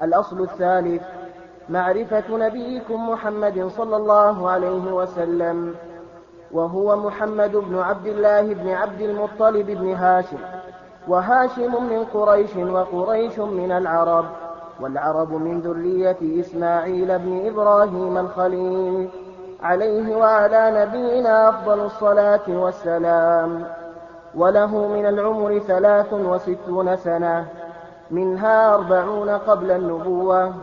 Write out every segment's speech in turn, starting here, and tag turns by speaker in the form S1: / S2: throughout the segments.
S1: الأصل الثالث: معرفة نبيكم محمد صلى الله عليه وسلم، وهو محمد بن عبد الله بن عبد المطلب بن هاشم، وهاشم من قريش، وقريش من العرب، والعرب من ذرية إسماعيل بن إبراهيم الخليل، عليه وعلى نبينا أفضل الصلاة والسلام. وله من العمر 63 سنة، منها 40 قبل النبوة،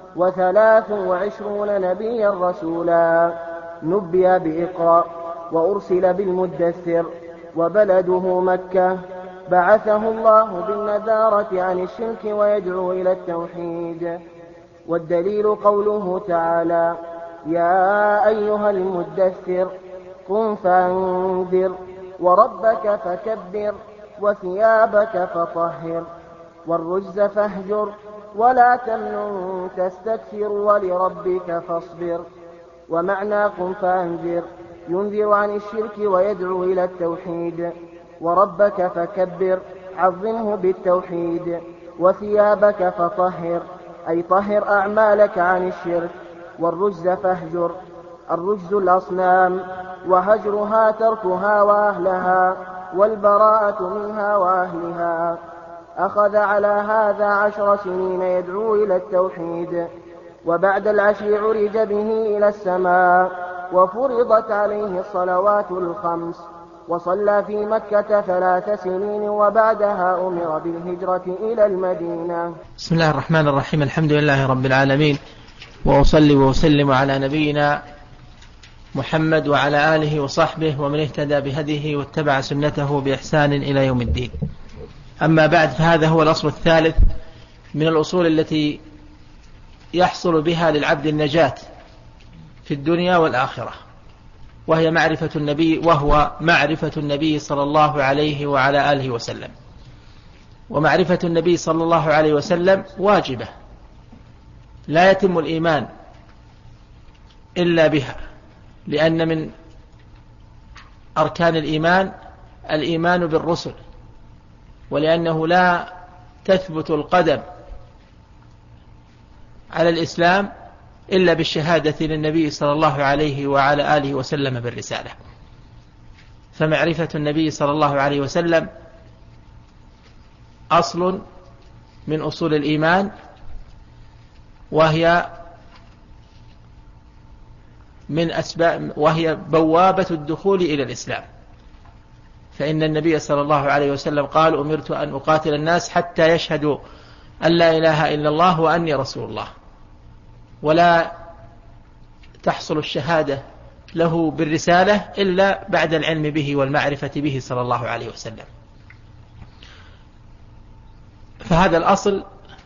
S1: 23 نبيا رسولا، نبي بإقرأ، وأرسل بالمدثر، وبلده مكة، بعثه الله بالنذارة عن الشرك ويدعو إلى التوحيد. والدليل قوله تعالى: يا أيها المدثر قم فانذر وربك فكبر وثيابك فطهر والرجز فاهجر ولا تمنن تستكثر ولربك فاصبر. ومعنى قم فانذر: ينذر عن الشرك ويدعو إلى التوحيد. وربك فكبر: عظمه بالتوحيد. وثيابك فطهر، أي طهر أعمالك عن الشرك. والرجز فاهجر: الرجز الأصنام، وهجرها تركها وأهلها، والبراءة منها وأهلها. أخذ على هذا 10 سنين يدعو إلى التوحيد، وبعد العشر عرج به إلى السماء، وفرضت عليه الصلوات الخمس، وصلى في مكة 3 سنين، وبعدها أمر بالهجرة إلى المدينة.
S2: بسم الله الرحمن الرحيم. الحمد لله رب العالمين، وأصلي وأسلم على نبينا محمد وعلى آله وصحبه ومن اهتدى بهديه واتبع سنته بإحسان إلى يوم الدين. أما بعد، فهذا هو الأصل الثالث من الأصول التي يحصل بها للعبد النجاة في الدنيا والآخرة، وهو معرفة النبي صلى الله عليه وعلى آله وسلم. ومعرفة النبي صلى الله عليه وسلم واجبة، لا يتم الإيمان إلا بها، لأن من أركان الإيمان بالرسل، ولأنه لا تثبت القدم على الإسلام إلا بالشهادة للنبي صلى الله عليه وعلى آله وسلم بالرسالة. فمعرفة النبي صلى الله عليه وسلم أصل من أصول الإيمان، وهي بوابة الدخول إلى الإسلام. فإن النبي صلى الله عليه وسلم قال: أمرت أن أقاتل الناس حتى يشهدوا أن لا إله إلا الله وأني رسول الله. ولا تحصل الشهادة له بالرسالة إلا بعد العلم به والمعرفة به صلى الله عليه وسلم. فهذا الأصل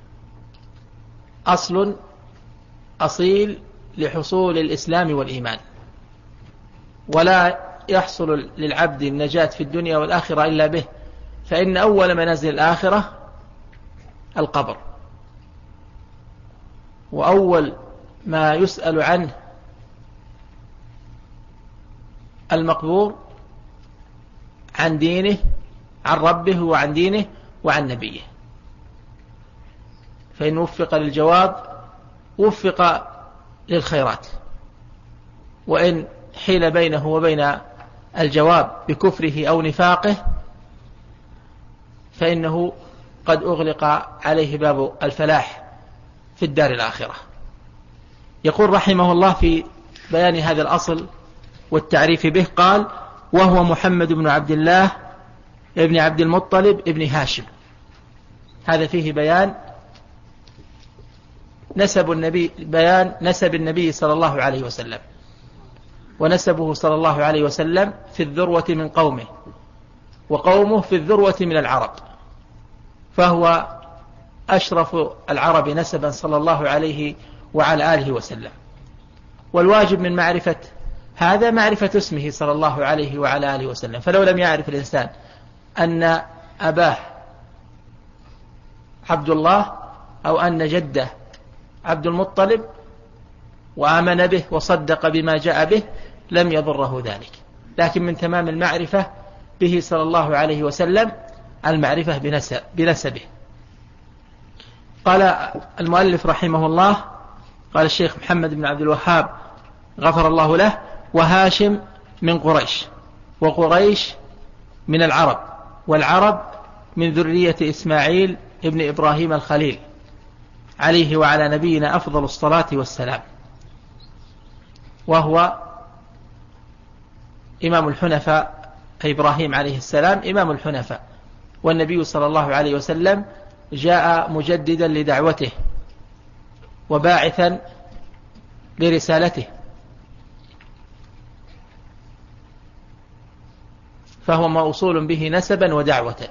S2: أصل أصيل لحصول الإسلام والإيمان، ولا يحصل للعبد النجاة في الدنيا والآخرة إلا به. فإن أول منازل الآخرة القبر، وأول ما يسأل عنه المقبور عن دينه، عن ربه وعن دينه وعن نبيه. فإن وفق للجواب وفق للخيرات، وإن حيل بينه وبين الجواب بكفره أو نفاقه فإنه قد أغلق عليه باب الفلاح في الدار الآخرة. يقول رحمه الله في بيان هذا الأصل والتعريف به، قال: وهو محمد بن عبد الله ابن عبد المطلب ابن هاشم. هذا فيه بيان نسب النبي صلى الله عليه وسلم، ونسبه صلى الله عليه وسلم في الذروة من قومه، وقومه في الذروة من العرب، فهو أشرف العرب نسبا صلى الله عليه وعلى آله وسلم. والواجب من معرفة هذا معرفة اسمه صلى الله عليه وعلى آله وسلم. فلو لم يعرف الإنسان أن أباه عبد الله أو أن جده عبد المطلب وآمن به وصدق بما جاء به لم يضره ذلك. لكن من تمام المعرفة به صلى الله عليه وسلم المعرفة بنسبه. قال المؤلف رحمه الله، قال الشيخ محمد بن عبد الوهاب غفر الله له: وهاشم من قريش، وقريش من العرب، والعرب من ذرية إسماعيل ابن إبراهيم الخليل عليه وعلى نبينا أفضل الصلاة والسلام، وهو إمام الحنفاء، إبراهيم عليه السلام إمام الحنفاء، والنبي صلى الله عليه وسلم جاء مجددا لدعوته وباعثا لرسالته، فهو موصول به نسبا ودعوة،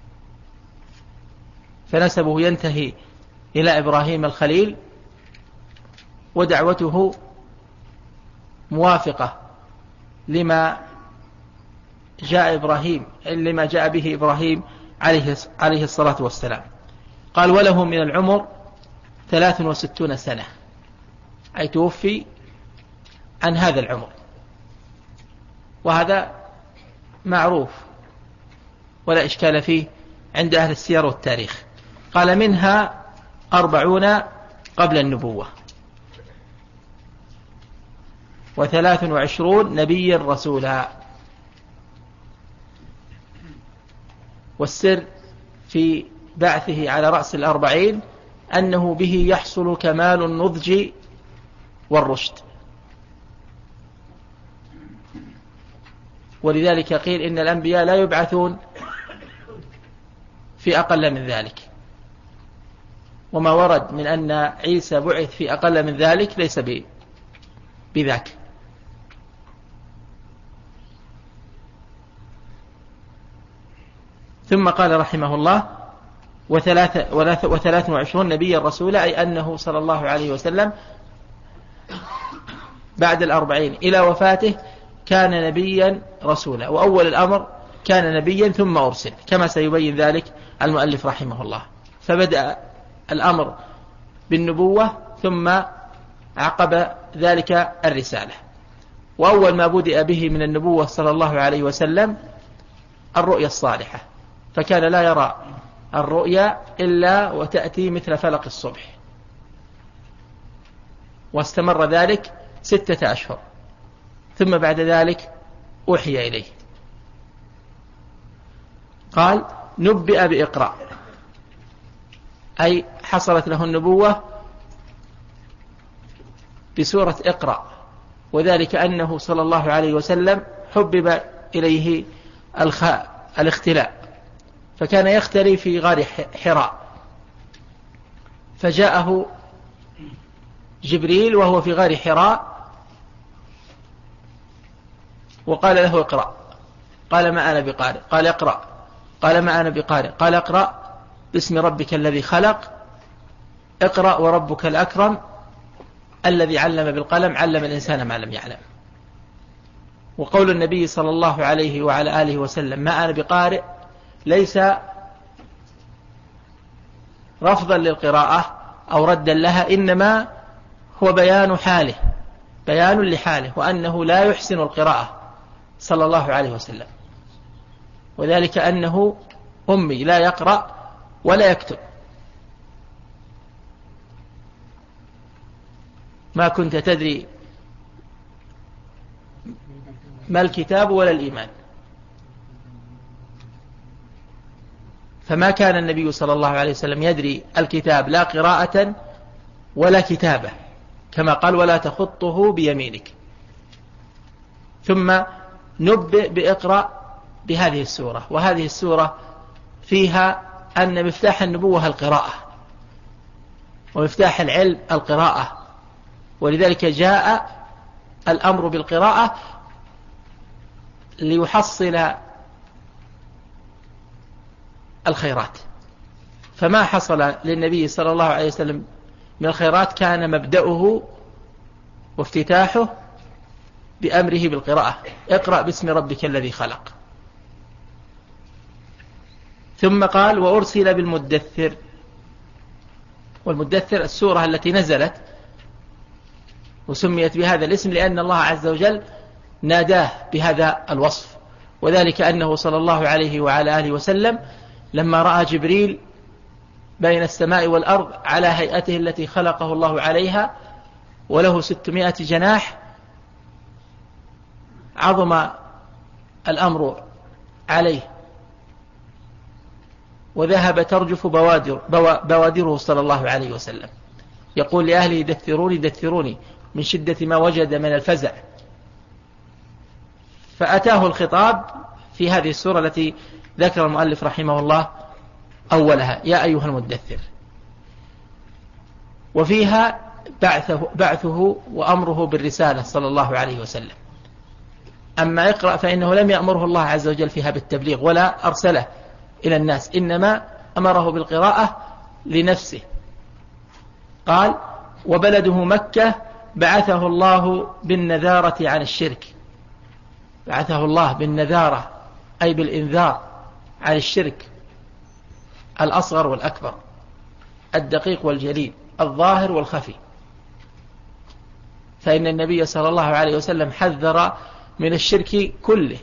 S2: فنسبه ينتهي إلى إبراهيم الخليل، ودعوته موافقة لما جاء به إبراهيم عليه الصلاة والسلام. قال: وله من العمر 63 سنة، أي توفي عن هذا العمر، وهذا معروف ولا إشكال فيه عند أهل السير والتاريخ. قال: منها 40 قبل النبوة، 23 نبيا رسولا. والسر في بعثه على رأس 40 أنه به يحصل كمال النضج والرشد، ولذلك قيل إن الأنبياء لا يبعثون في أقل من ذلك، وما ورد من أن عيسى بعث في أقل من ذلك ليس بذاك. ثم قال رحمه الله: 23 نبيا رسولا، أي أنه صلى الله عليه وسلم بعد 40 إلى وفاته كان نبيا رسولا، وأول الأمر كان نبيا ثم أرسل، كما سيبين ذلك المؤلف رحمه الله. فبدأ الأمر بالنبوة ثم عقب ذلك الرسالة. وأول ما بدأ به من النبوة صلى الله عليه وسلم الرؤيا الصالحة، فكان لا يرى الرؤيا إلا وتأتي مثل فلق الصبح، واستمر ذلك 6 أشهر، ثم بعد ذلك أوحي إليه. قال: نبئ بإقراء، أي حصلت له النبوة بسورة اقرأ، وذلك أنه صلى الله عليه وسلم حبب إليه الاختلاء، فكان يختلي في غار حراء، فجاءه جبريل وهو في غار حراء وقال له: اقرأ. قال: ما أنا بقارئ. قال: اقرأ. قال: ما أنا بقارئ. قال: اقرأ باسم ربك الذي خلق، اقرأ وربك الأكرم الذي علم بالقلم، علم الإنسان ما لم يعلم. وقول النبي صلى الله عليه وعلى آله وسلم: ما أنا بقارئ، ليس رفضا للقراءة أو ردا لها، إنما هو بيان حاله، بيان لحاله، وأنه لا يحسن القراءة صلى الله عليه وسلم، وذلك أنه أمي لا يقرأ ولا يكتب. ما كنت تدري ما الكتاب ولا الإيمان. فما كان النبي صلى الله عليه وسلم يدري الكتاب لا قراءة ولا كتابة، كما قال: ولا تخطه بيمينك. ثم نبئ بإقرأ بهذه السورة، وهذه السورة فيها أن مفتاح النبوة القراءة، ومفتاح العلم القراءة، ولذلك جاء الأمر بالقراءة ليحصل الخيرات. فما حصل للنبي صلى الله عليه وسلم من الخيرات كان مبدأه وافتتاحه بأمره بالقراءة: اقرأ باسم ربك الذي خلق. ثم قال: وأرسل بالمدثر. والمدثر السورة التي نزلت وسميت بهذا الاسم لأن الله عز وجل ناداه بهذا الوصف، وذلك أنه صلى الله عليه وعلى آله وسلم لما رأى جبريل بين السماء والأرض على هيئته التي خلقه الله عليها، وله 600 جناح، عظم الأمر عليه وذهب ترجف بوادره صلى الله عليه وسلم، يقول لأهله دثروني دثروني من شدة ما وجد من الفزع. فأتاه الخطاب في هذه السورة التي ذكر المؤلف رحمه الله أولها: يا أيها المدثر، وفيها بعثه وأمره بالرسالة صلى الله عليه وسلم. أما اقرأ فإنه لم يأمره الله عز وجل فيها بالتبليغ ولا أرسله إلى الناس، إنما أمره بالقراءة لنفسه. قال: وبلده مكة بعثه الله بالنذارة عن الشرك. بعثه الله بالنذارة أي بالإنذار عن الشرك الأصغر والأكبر، الدقيق والجليل، الظاهر والخفي. فإن النبي صلى الله عليه وسلم حذر من الشرك كله،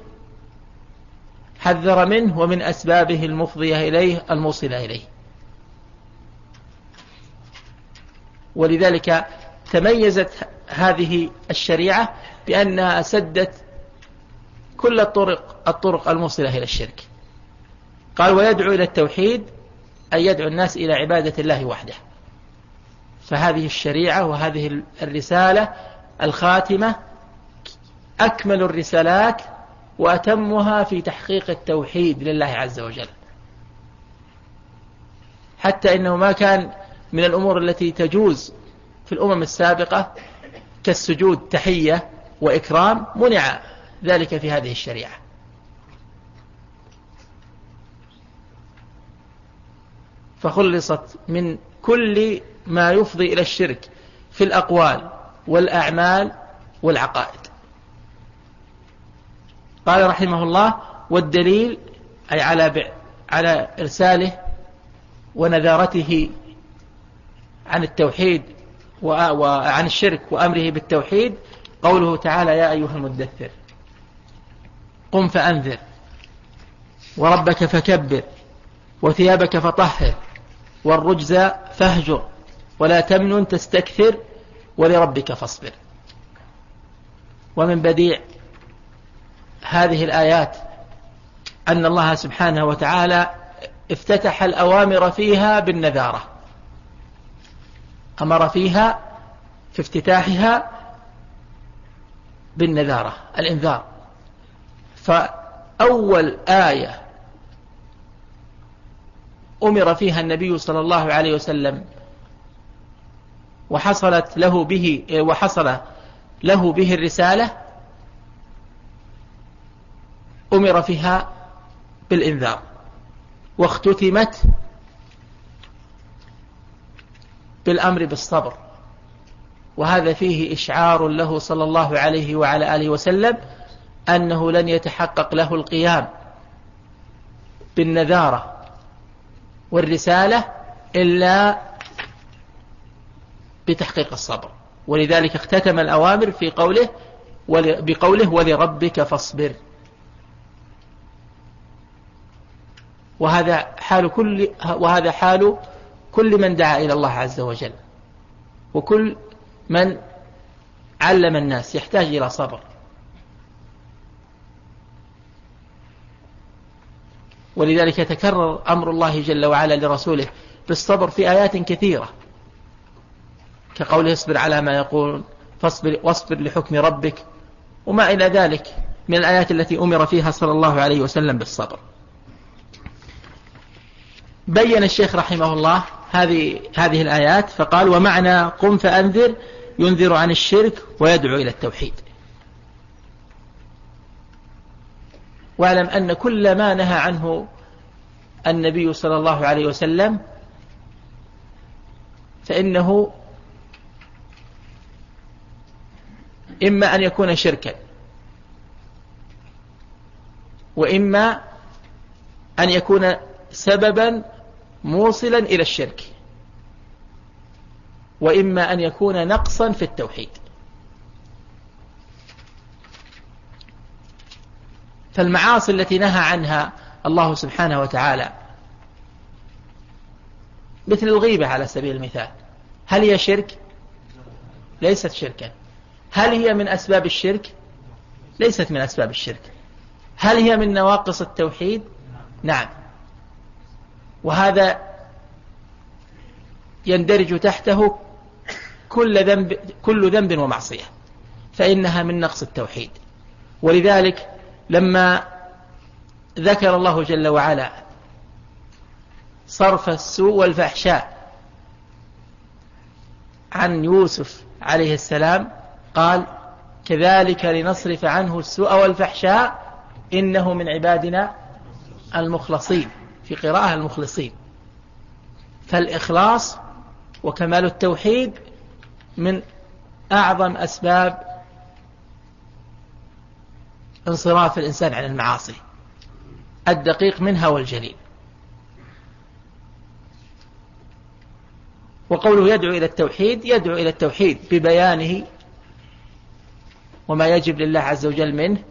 S2: حذر منه ومن أسبابه المفضية إليه الموصلة إليه. ولذلك تميزت هذه الشريعة بأنها سدت كل الطرق الموصلة إلى الشرك. قال: ويدعو إلى التوحيد، أي يدعو الناس إلى عبادة الله وحده. فهذه الشريعة وهذه الرسالة الخاتمة أكمل الرسالات وأتمها في تحقيق التوحيد لله عز وجل، حتى إنه ما كان من الأمور التي تجوز في الأمم السابقة كالسجود تحية وإكرام، منع ذلك في هذه الشريعة. فخلصت من كل ما يفضي إلى الشرك في الأقوال والأعمال والعقائد. قال رحمه الله: والدليل أي على إرساله ونذارته عن التوحيد وعن الشرك وأمره بالتوحيد قوله تعالى: يا أيها المدثر قم فأنذر وربك فكبر وثيابك فطهر والرجز فاهجر ولا تمنن تستكثر ولربك فاصبر. ومن بديع هذه الآيات أن الله سبحانه وتعالى افتتح الأوامر فيها بالنذارة، أمر فيها في افتتاحها بالنذارة، الإنذار. فأول آية أمر فيها النبي صلى الله عليه وسلم وحصل له به الرسالة أمر فيها بالإنذار، واختتمت بالأمر بالصبر. وهذا فيه إشعار له صلى الله عليه وعلى آله وسلم أنه لن يتحقق له القيام بالنذارة والرسالة إلا بتحقيق الصبر. ولذلك اختتم الأوامر في بقوله ولربك فاصبر. وهذا حال كل من دعا إلى الله عز وجل، وكل من علم الناس يحتاج إلى صبر. ولذلك تكرر أمر الله جل وعلا لرسوله بالصبر في آيات كثيرة، كقوله اصبر على ما يقول واصبر لحكم ربك وما إلى ذلك من الآيات التي أمر فيها صلى الله عليه وسلم بالصبر. بين الشيخ رحمه الله هذه الآيات فقال: ومعنى قم فأنذر ينذر عن الشرك ويدعو إلى التوحيد. واعلم أن كل ما نهى عنه النبي صلى الله عليه وسلم فإنه إما أن يكون شركا، وإما أن يكون سببا موصلا إلى الشرك، وإما أن يكون نقصا في التوحيد. فالمعاصي التي نهى عنها الله سبحانه وتعالى مثل الغيبة على سبيل المثال، هل هي شرك؟ ليست شركا. هل هي من أسباب الشرك؟ ليست من أسباب الشرك. هل هي من نواقص التوحيد؟ نعم. وهذا يندرج تحته كل ذنب ومعصية، فإنها من نقص التوحيد. ولذلك لما ذكر الله جل وعلا صرف السوء والفحشاء عن يوسف عليه السلام قال: كذلك لنصرف عنه السوء والفحشاء إنه من عبادنا المخلصين، في قراءة المخلصين. فالإخلاص وكمال التوحيد من أعظم أسباب انصراف الإنسان عن المعاصي، الدقيق منها والجليل. وقوله يدعو إلى التوحيد، يدعو إلى التوحيد ببيانه وما يجب لله عز وجل منه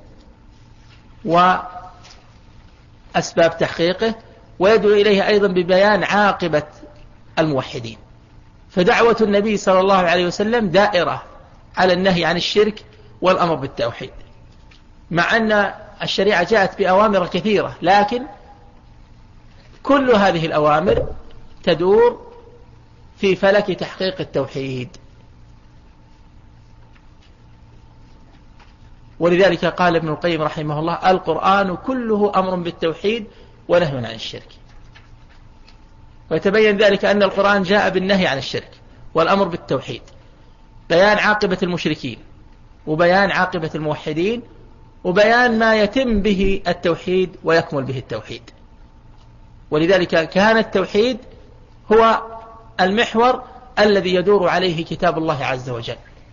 S2: وأسباب تحقيقه، ويدعو إليه أيضا ببيان عاقبة الموحدين. فدعوة النبي صلى الله عليه وسلم دائرة على النهي عن الشرك والأمر بالتوحيد، مع أن الشريعة جاءت بأوامر كثيرة، لكن كل هذه الأوامر تدور في فلك تحقيق التوحيد. ولذلك قال ابن القيم رحمه الله: القرآن كله أمر بالتوحيد ونهي عن الشرك. ويتبين ذلك أن القرآن جاء بالنهي عن الشرك والأمر بالتوحيد، بيان عاقبة المشركين وبيان عاقبة الموحدين وبيان ما يتم به التوحيد ويكمل به التوحيد. ولذلك كان التوحيد هو المحور الذي يدور عليه كتاب الله عز وجل.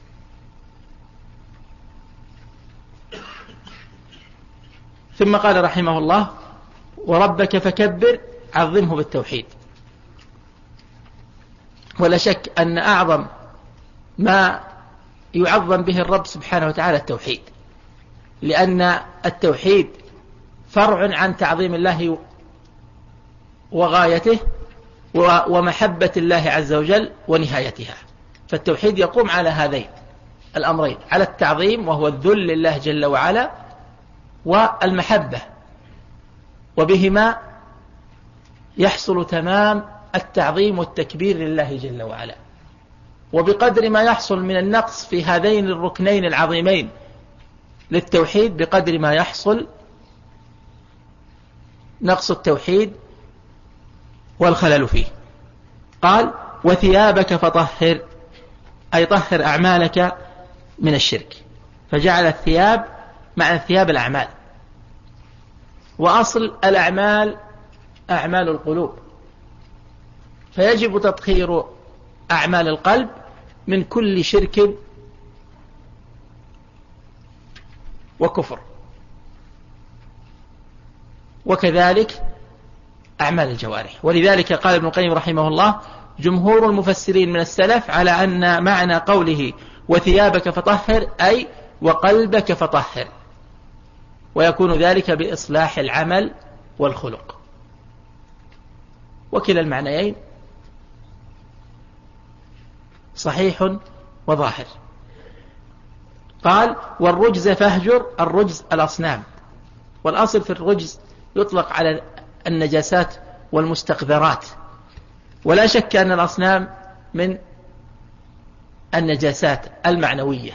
S2: ثم قال رحمه الله: وربك فكبر، عظمه بالتوحيد. ولا شك أن أعظم ما يعظم به الرب سبحانه وتعالى التوحيد، لأن التوحيد فرع عن تعظيم الله وغايته ومحبة الله عز وجل ونهايتها. فالتوحيد يقوم على هذين الأمرين، على التعظيم وهو الذل لله جل وعلا، والمحبة، وبهما يحصل تمام التعظيم والتكبير لله جل وعلا. وبقدر ما يحصل من النقص في هذين الركنين العظيمين للتوحيد، بقدر ما يحصل نقص التوحيد والخلل فيه. قال: وثيابك فطهر، أي طهر أعمالك من الشرك. فجعل الثياب مع ثياب الأعمال، وأصل الأعمال أعمال القلوب، فيجب تطهير أعمال القلب من كل شرك وكفر، وكذلك أعمال الجوارح. ولذلك قال ابن القيم رحمه الله: جمهور المفسرين من السلف على أن معنى قوله وثيابك فطهر أي وقلبك فطهر، ويكون ذلك بإصلاح العمل والخلق. وكلا المعنيين صحيح وظاهر. قال: والرجز فاهجر، الرجز الأصنام، والأصل في الرجز يطلق على النجاسات والمستقذرات، ولا شك أن الأصنام من النجاسات المعنوية،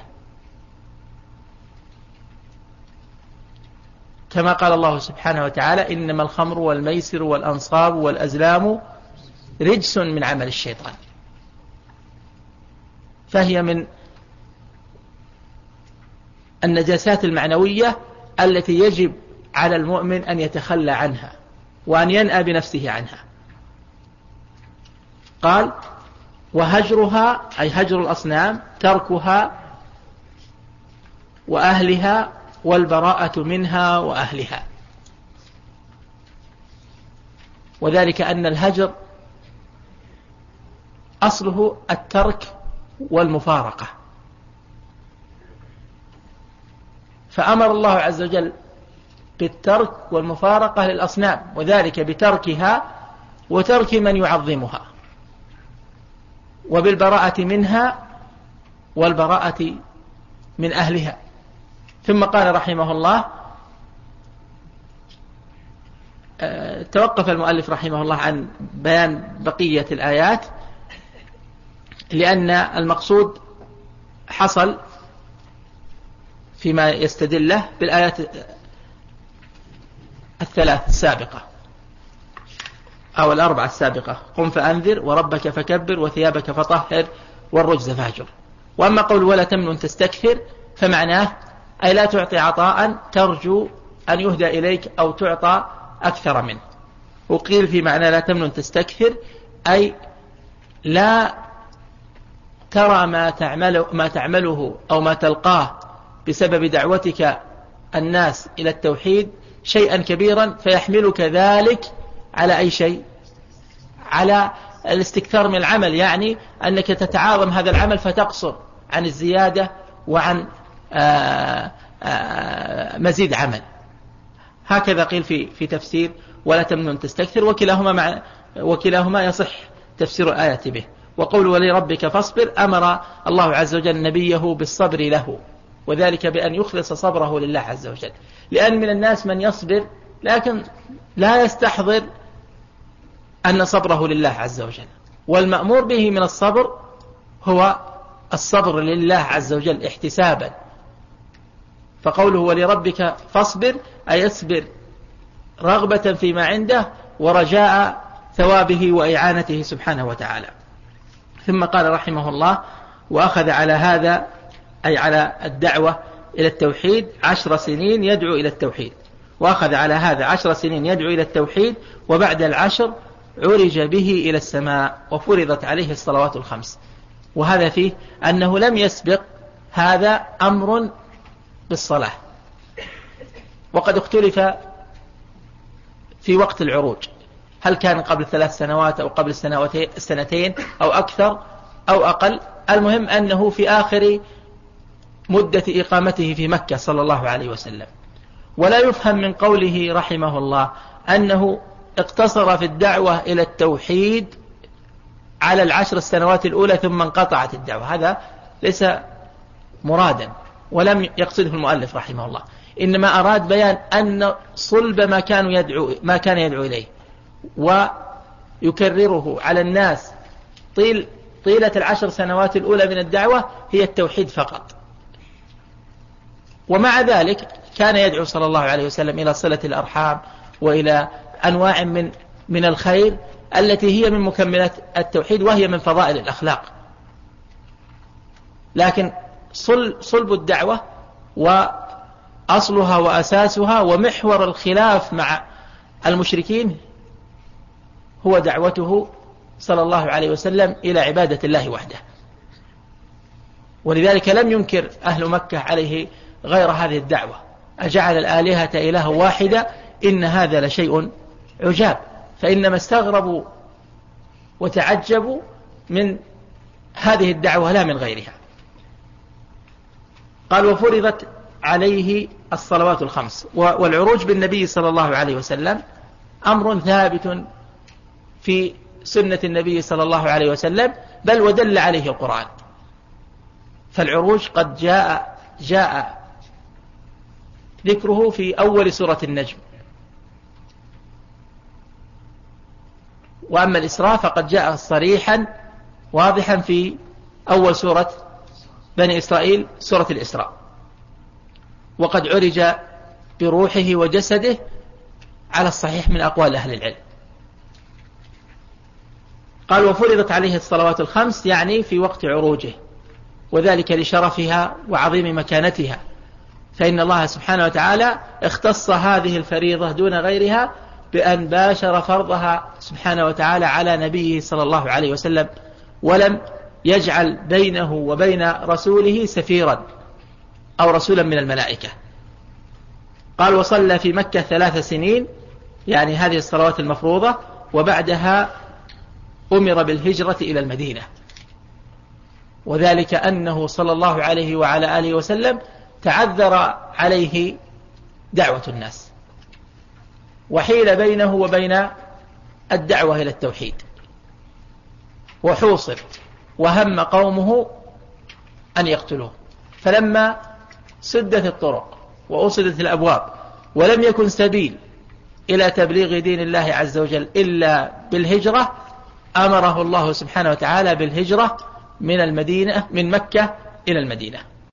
S2: كما قال الله سبحانه وتعالى: إنما الخمر والميسر والأنصاب والأزلام رجس من عمل الشيطان. فهي من النجاسات المعنوية التي يجب على المؤمن أن يتخلى عنها وأن ينأى بنفسه عنها. قال: وهجرها أي هجر الأصنام، تركها وأهلها والبراءة منها وأهلها. وذلك أن الهجر أصله الترك والمفارقة، فأمر الله عز وجل بالترك والمفارقة للأصنام، وذلك بتركها وترك من يعظمها. وبالبراءة منها والبراءة من أهلها. ثم قال رحمه الله: توقف المؤلف رحمه الله عن بيان بقية الآيات، لأن المقصود حصل فيما يستدله بالآيات الثلاث السابقة أو الأربعة السابقة: قم فأنذر، وربك فكبر، وثيابك فطهر، والرجز فاهجر. وأما قول ولا تمنن تستكثر فمعناه أي لا تعطي عطاء ترجو أن يهدى إليك أو تعطى أكثر منه. وقيل في معنى لا تمنن تستكثر أي لا ترى ما تعمله أو ما تلقاه بسبب دعوتك الناس إلى التوحيد شيئا كبيرا فيحملك ذلك على أي شيء، على الاستكثار من العمل، يعني أنك تتعاظم هذا العمل فتقصر عن الزيادة وعن مزيد عمل. هكذا قيل في تفسير ولا تمنن تستكثر، وكلاهما يصح تفسير الآية به. وقول ولربك فاصبر أمر الله عز وجل نبيه بالصبر له، وذلك بأن يخلص صبره لله عز وجل، لأن من الناس من يصبر لكن لا يستحضر أن صبره لله عز وجل، والمأمور به من الصبر هو الصبر لله عز وجل احتسابا. فقوله ولربك فاصبر أي اصبر رغبة فيما عنده ورجاء ثوابه وإعانته سبحانه وتعالى. ثم قال رحمه الله: وأخذ على هذا أي على الدعوة إلى التوحيد 10 سنين يدعو إلى التوحيد. وأخذ على هذا 10 سنين يدعو إلى التوحيد، وبعد 10 عرج به إلى السماء وفرضت عليه الصلوات الخمس. وهذا فيه أنه لم يسبق هذا أمر بالصلاة، وقد اختلف في وقت العروج، هل كان قبل 3 سنوات أو قبل السنتين أو أكثر أو أقل. المهم أنه في آخر مدة إقامته في مكة صلى الله عليه وسلم. ولا يفهم من قوله رحمه الله أنه اقتصر في الدعوة إلى التوحيد على 10 السنوات الأولى ثم انقطعت الدعوة، هذا ليس مرادا ولم يقصده المؤلف رحمه الله، إنما أراد بيان أن صلب ما كان يدعو إليه ويكرره على الناس طيلة 10 سنوات الأولى من الدعوة هي التوحيد فقط. ومع ذلك كان يدعو صلى الله عليه وسلم إلى صلة الأرحام وإلى أنواع من الخير التي هي من مكملات التوحيد وهي من فضائل الأخلاق. لكن صلب الدعوة وأصلها وأساسها ومحور الخلاف مع المشركين هو دعوته صلى الله عليه وسلم إلى عبادة الله وحده. ولذلك لم ينكر أهل مكة عليه غير هذه الدعوة: أجعل الآلهة إله واحدة إن هذا لشيء عجاب. فإنما استغربوا وتعجبوا من هذه الدعوة لا من غيرها. قال: وفرضت عليه الصلوات الخمس. والعروج بالنبي صلى الله عليه وسلم أمر ثابت في سنة النبي صلى الله عليه وسلم، بل ودل عليه القرآن. فالعروج قد جاء ذكره في أول سورة النجم، وأما الإسراء فقد جاء صريحا واضحا في أول سورة بني إسرائيل سورة الإسراء. وقد عرج بروحه وجسده على الصحيح من أقوال أهل العلم. قال: وفرضت عليه الصلوات الخمس، يعني في وقت عروجه، وذلك لشرفها وعظيم مكانتها، فإن الله سبحانه وتعالى اختص هذه الفريضة دون غيرها بأن باشر فرضها سبحانه وتعالى على نبيه صلى الله عليه وسلم، ولم يجعل بينه وبين رسوله سفيرا أو رسولا من الملائكة. قال: وصلى في مكة 3 سنين، يعني هذه الصلوات المفروضة، وبعدها أمر بالهجرة إلى المدينة، وذلك أنه صلى الله عليه وعلى آله وسلم تعذر عليه دعوة الناس، وحيل بينه وبين الدعوة إلى التوحيد، وحوصر وهم قومه أن يقتلوه، فلما سدت الطرق وأصدت الأبواب ولم يكن سبيل إلى تبليغ دين الله عز وجل إلا بالهجرة، أمره الله سبحانه وتعالى بالهجرة من مكة إلى المدينة.